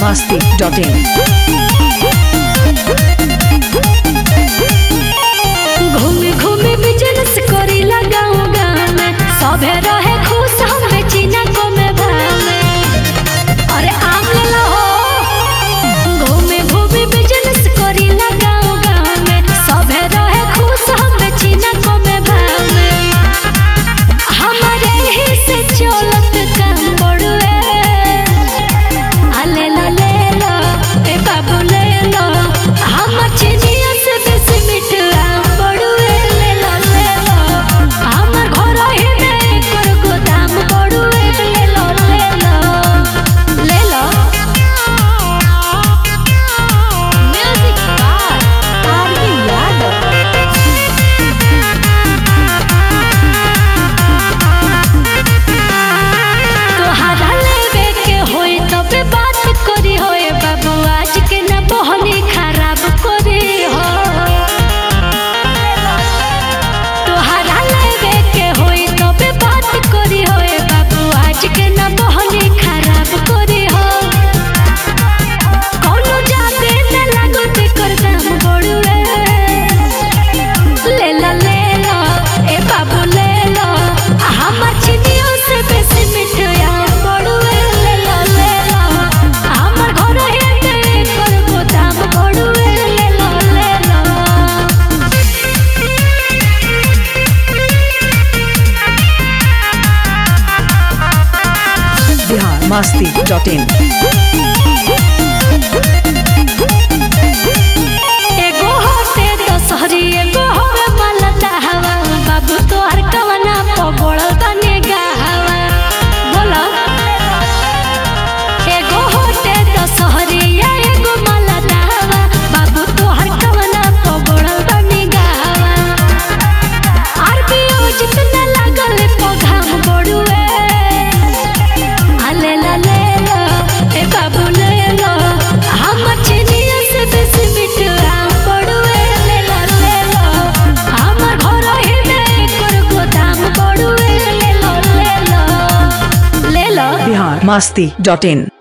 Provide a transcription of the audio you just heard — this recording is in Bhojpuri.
biharmasti.in घूमे घूमे बिजनेस करी लगाओ गाँव में सभे रहे खुश हम बेचीना को में भाव में अरे आम ले लो घूमे घूमे बिजनेस करी लगाओ गाँव में सभे रहे खुश हम बेचीना को में भाव में हमारे ही से चलत काम बड़ुए ले लो ए बाबू ले लो हम चिनिया से बेसी मिठा biharmasti.in एगो होते दशहरी एगो होवे मलता हवा बाबू तोहर कवना पगोड़ तने गावा बोलो एगो होते दशहरी एगो मलता हवा बाबू तोहर कवना पगोड़ तने गावा आर बियो जितना लागल पघाम बड़ुए ले लो ए बाबू ले लो हम चिनिया से बेसी मिठा बड़ुए ले लो हमर घर ही में कर गोदाम बड़ुए ले लो biharmasti.in